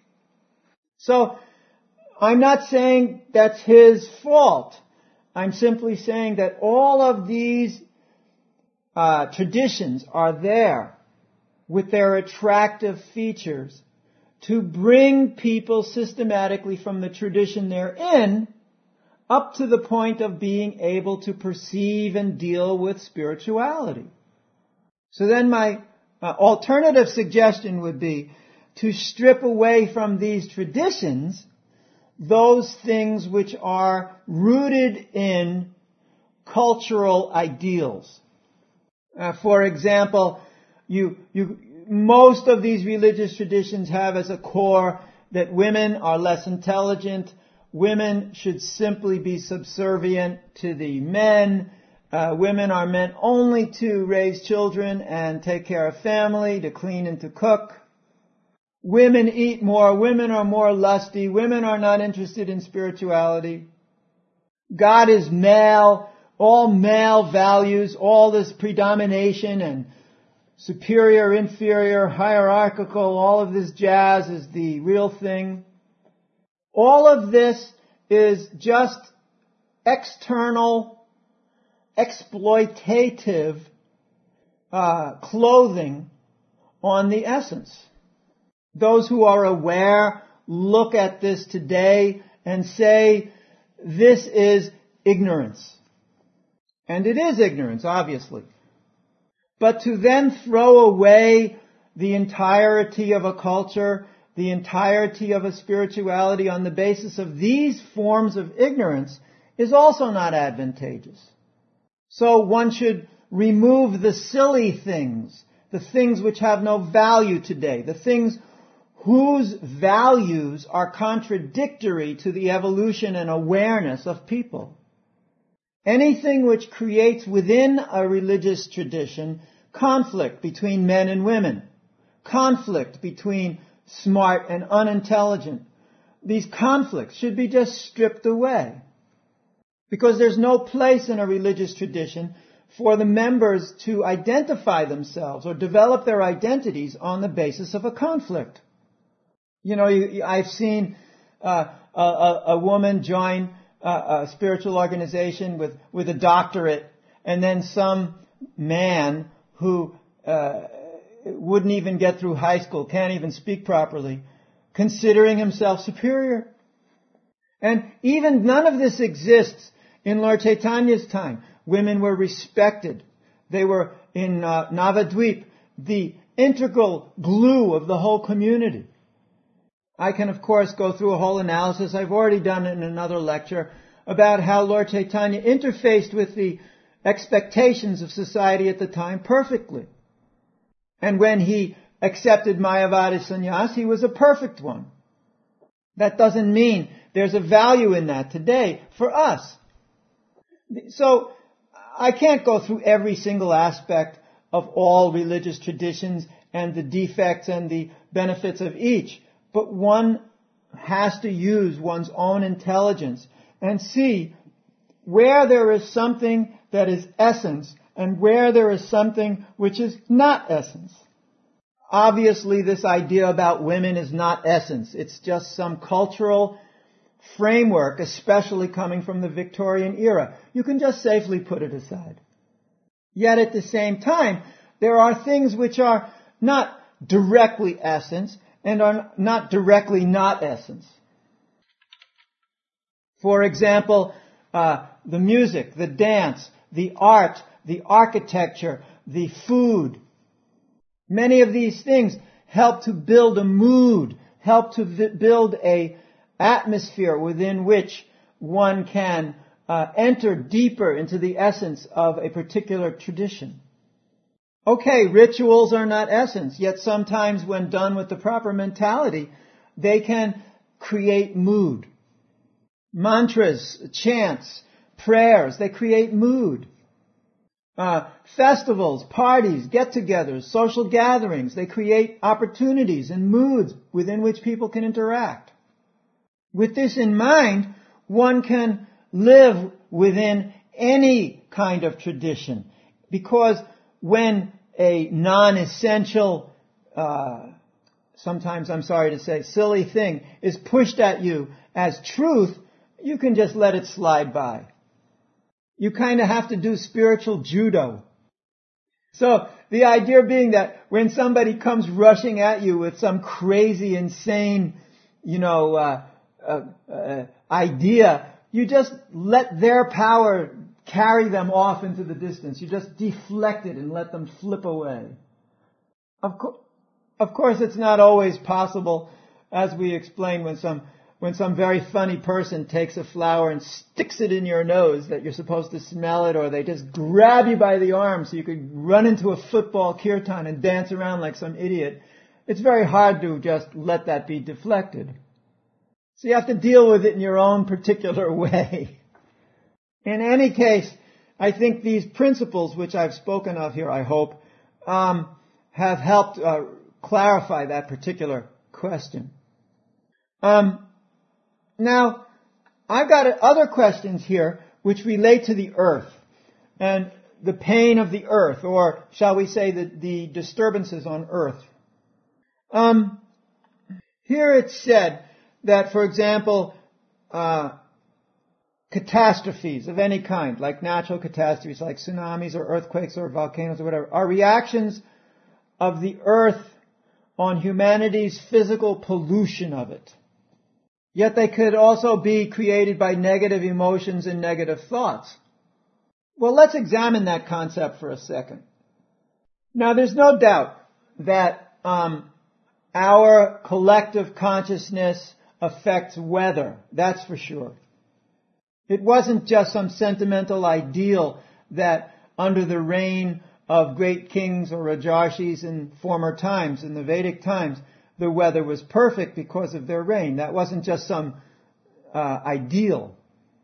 [SPEAKER 1] So, I'm not saying that's his fault. I'm simply saying that all of these traditions are there with their attractive features to bring people systematically from the tradition they're in up to the point of being able to perceive and deal with spirituality. So then my alternative suggestion would be to strip away from these traditions those things which are rooted in cultural ideals. For example, most of these religious traditions have as a core that women are less intelligent, women should simply be subservient to the men, women are meant only to raise children and take care of family, to clean and to cook. Women eat more, women are more lusty, women are not interested in spirituality. God is male, all male values, all this predomination and superior, inferior, hierarchical, all of this jazz is the real thing. All of this is just external, exploitative clothing on the essence. Those who are aware look at this today and say, this is ignorance. And it is ignorance, obviously. But to then throw away the entirety of a culture, the entirety of a spirituality on the basis of these forms of ignorance is also not advantageous. So one should remove the silly things, the things which have no value today, the things whose values are contradictory to the evolution and awareness of people. Anything which creates within a religious tradition conflict between men and women, conflict between smart and unintelligent, these conflicts should be just stripped away. Because there's no place in a religious tradition for the members to identify themselves or develop their identities on the basis of a conflict. You know, I've seen a woman join a spiritual organization with a doctorate, and then some man who wouldn't even get through high school, can't even speak properly, considering himself superior. And even none of this exists in Lord Chaitanya's time. Women were respected. They were in Navadvip, the integral glue of the whole community. I can, of course, go through a whole analysis. I've already done it in another lecture about how Lord Chaitanya interfaced with the expectations of society at the time perfectly. And when he accepted Mayavadi sannyas, he was a perfect one. That doesn't mean there's a value in that today for us. So I can't go through every single aspect of all religious traditions and the defects and the benefits of each. But one has to use one's own intelligence and see where there is something that is essence and where there is something which is not essence. Obviously, this idea about women is not essence. It's just some cultural framework, especially coming from the Victorian era. You can just safely put it aside. Yet at the same time, there are things which are not directly essence and are not directly not essence. For example, the music, the dance, the art, the architecture, the food. Many of these things help to build a mood, help to build a atmosphere within which one can enter deeper into the essence of a particular tradition. Okay, rituals are not essence, yet sometimes when done with the proper mentality, they can create mood. Mantras, chants, prayers, they create mood. Festivals, parties, get-togethers, social gatherings, they create opportunities and moods within which people can interact. With this in mind, one can live within any kind of tradition, because when a non-essential, sometimes I'm sorry to say, silly thing is pushed at you as truth, you can just let it slide by. You kind of have to do spiritual judo. So the idea being that when somebody comes rushing at you with some crazy, insane, idea, you just let their power carry them off into the distance. You just deflect it and let them flip away. Of course, it's not always possible, as we explained, when some very funny person takes a flower and sticks it in your nose that you're supposed to smell it, or they just grab you by the arm so you could run into a football kirtan and dance around like some idiot. It's very hard to just let that be deflected. So you have to deal with it in your own particular way. In any case, I think these principles which I've spoken of here, I hope, have helped clarify that particular question. Now, I've got other questions here which relate to the earth and the pain of the earth, or shall we say the disturbances on earth. Here it's said that, for example, catastrophes of any kind, like natural catastrophes, like tsunamis or earthquakes or volcanoes or whatever, are reactions of the earth on humanity's physical pollution of it. Yet they could also be created by negative emotions and negative thoughts. Well, let's examine that concept for a second. Now, there's no doubt that our collective consciousness affects weather. That's for sure. It wasn't just some sentimental ideal that under the reign of great kings or Rajarshis in former times, in the Vedic times, the weather was perfect because of their reign. That wasn't just some ideal.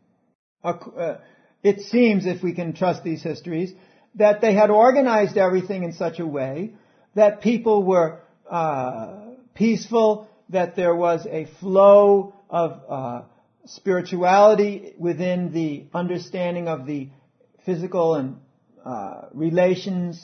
[SPEAKER 1] It seems, if we can trust these histories, that they had organized everything in such a way that people were peaceful, that there was a flow of spirituality within the understanding of the physical and relations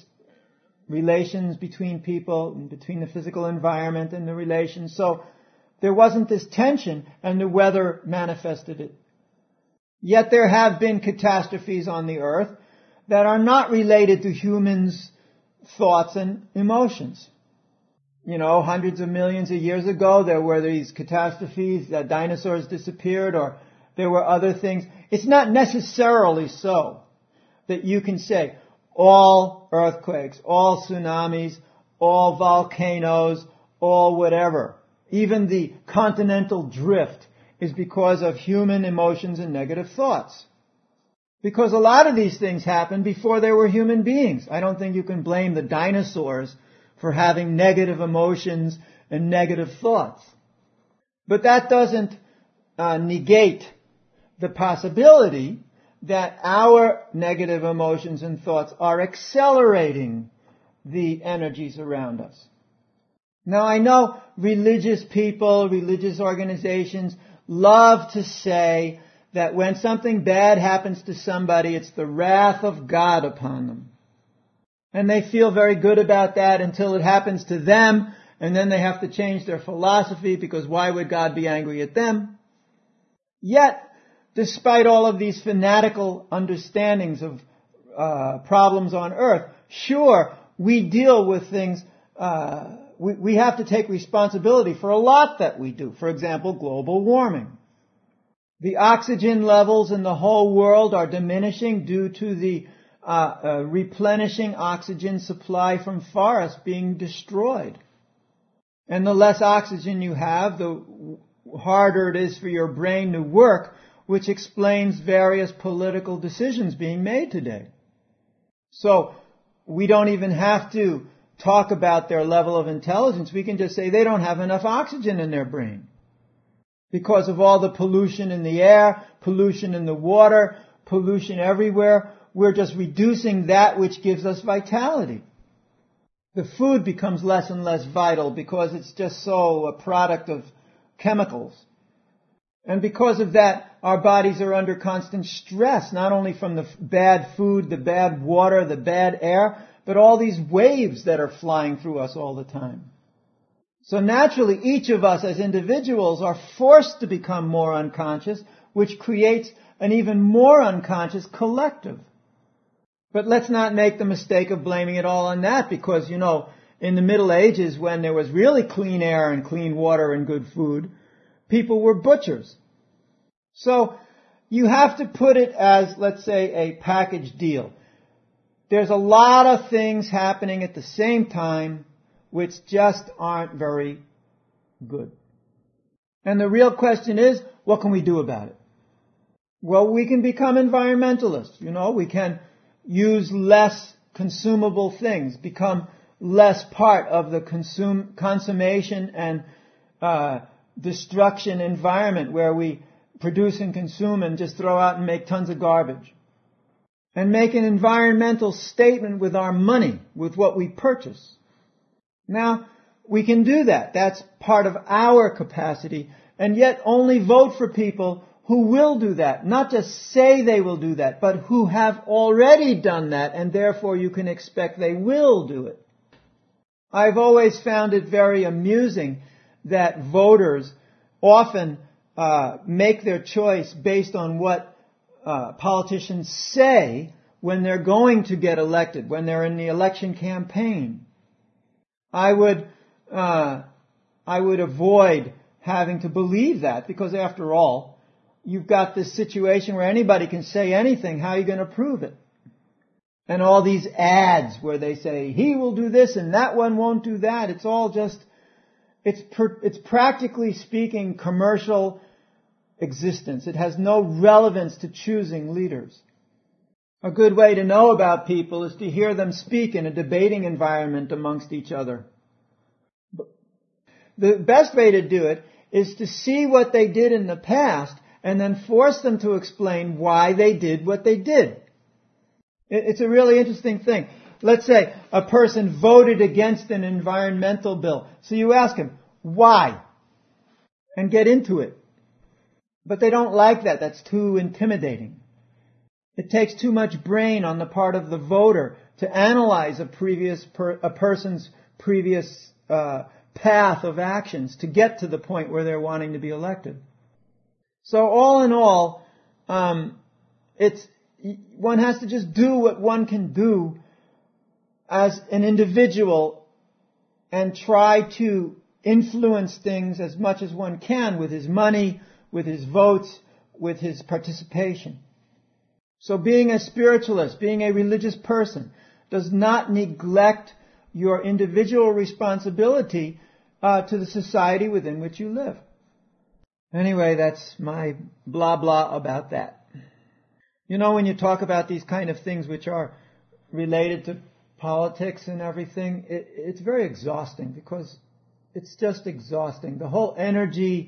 [SPEAKER 1] between people, and between the physical environment and the relations. So there wasn't this tension, and the weather manifested it. Yet there have been catastrophes on the earth that are not related to humans' thoughts and emotions. You know, hundreds of millions of years ago, there were these catastrophes, that dinosaurs disappeared, or there were other things. It's not necessarily so that you can say all earthquakes, all tsunamis, all volcanoes, all whatever, even the continental drift, is because of human emotions and negative thoughts. Because a lot of these things happened before there were human beings. I don't think you can blame the dinosaurs for having negative emotions and negative thoughts. But that doesn't negate the possibility that our negative emotions and thoughts are accelerating the energies around us. Now, I know religious people, religious organizations love to say that when something bad happens to somebody, it's the wrath of God upon them. And they feel very good about that until it happens to them, and then they have to change their philosophy, because why would God be angry at them? Yet, despite all of these fanatical understandings of problems on earth, sure, we deal with things, we have to take responsibility for a lot that we do. For example, global warming. The oxygen levels in the whole world are diminishing due to the replenishing oxygen supply from forests being destroyed. And the less oxygen you have, the harder it is for your brain to work, which explains various political decisions being made today. So we don't even have to talk about their level of intelligence. We can just say they don't have enough oxygen in their brain because of all the pollution in the air, pollution in the water, pollution everywhere. We're just reducing that which gives us vitality. The food becomes less and less vital because it's just so a product of chemicals. And because of that, our bodies are under constant stress, not only from the bad food, the bad water, the bad air, but all these waves that are flying through us all the time. So naturally, each of us as individuals are forced to become more unconscious, which creates an even more unconscious collective. But let's not make the mistake of blaming it all on that, because, you know, in the Middle Ages, when there was really clean air and clean water and good food, people were butchers. So you have to put it as, let's say, a package deal. There's a lot of things happening at the same time which just aren't very good. And the real question is, what can we do about it? Well, we can become environmentalists. You know, we can use less consumable things, become less part of the consummation and destruction environment where we produce and consume and just throw out and make tons of garbage. And make an environmental statement with our money, with what we purchase. Now, we can do that. That's part of our capacity. And yet only vote for people who will do that. Not just say they will do that, but who have already done that, and therefore you can expect they will do it. I've always found it very amusing that voters often make their choice based on what politicians say when they're going to get elected, when they're in the election campaign. I would avoid having to believe that, because after all, you've got this situation where anybody can say anything. How are you going to prove it? And all these ads where they say, he will do this and that one won't do that. It's all just, it's practically speaking commercial existence. It has no relevance to choosing leaders. A good way to know about people is to hear them speak in a debating environment amongst each other. The best way to do it is to see what they did in the past and then force them to explain why they did what they did. It's a really interesting thing. Let's say a person voted against an environmental bill. So you ask him, why? And get into it. But they don't like that. That's too intimidating. It takes too much brain on the part of the voter to analyze a person's previous path of actions to get to the point where they're wanting to be elected. So all in all, one has to just do what one can do as an individual and try to influence things as much as one can with his money, with his votes, with his participation. So being a spiritualist, being a religious person, does not neglect your individual responsibility to the society within which you live. Anyway, that's my blah blah about that. You know, when you talk about these kind of things which are related to politics and everything, it's very exhausting, because it's just exhausting. The whole energy,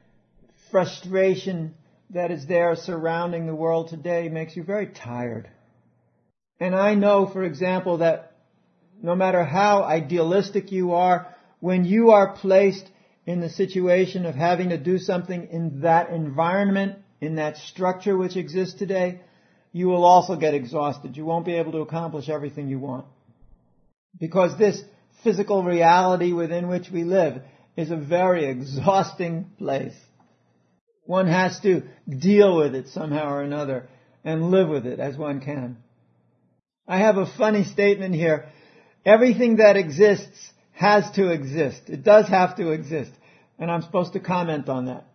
[SPEAKER 1] frustration that is there surrounding the world today makes you very tired. And I know, for example, that no matter how idealistic you are, when you are placed in the situation of having to do something in that environment, in that structure which exists today, you will also get exhausted. You won't be able to accomplish everything you want. Because this physical reality within which we live is a very exhausting place. One has to deal with it somehow or another and live with it as one can. I have a funny statement here. Everything that exists has to exist. It does have to exist. And I'm supposed to comment on that.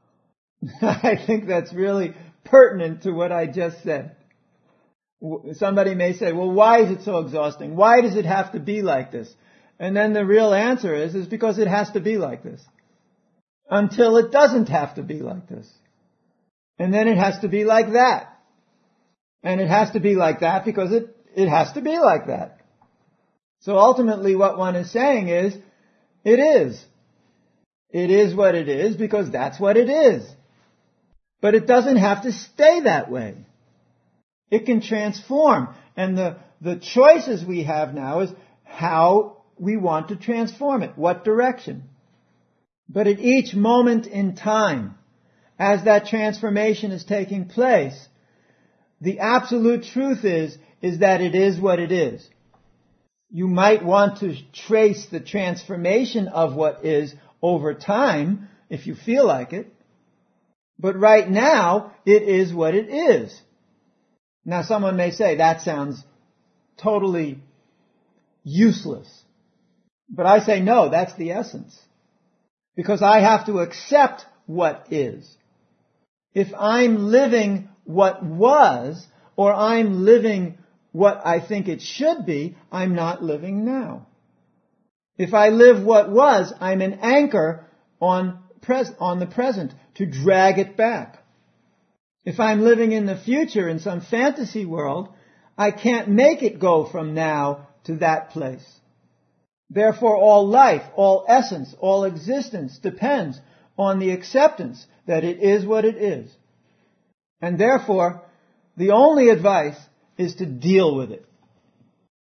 [SPEAKER 1] I think that's really pertinent to what I just said. Somebody may say, well, why is it so exhausting? Why does it have to be like this? And then the real answer is because it has to be like this. Until it doesn't have to be like this. And then it has to be like that. And it has to be like that because it has to be like that. So ultimately what one is saying is, it is. It is what it is because that's what it is. But it doesn't have to stay that way. It can transform. And the choices we have now is how we want to transform it. What direction? But at each moment in time, as that transformation is taking place, the absolute truth is that it is what it is. You might want to trace the transformation of what is over time, if you feel like it. But right now, it is what it is. Now someone may say, that sounds totally useless. But I say, no, that's the essence. Because I have to accept what is. If I'm living what was, or I'm living what I think it should be, I'm not living now. If I live what was, I'm an anchor on the present to drag it back. If I'm living in the future in some fantasy world, I can't make it go from now to that place. Therefore, all life, all essence, all existence depends on the acceptance that it is what it is. And therefore, the only advice is to deal with it.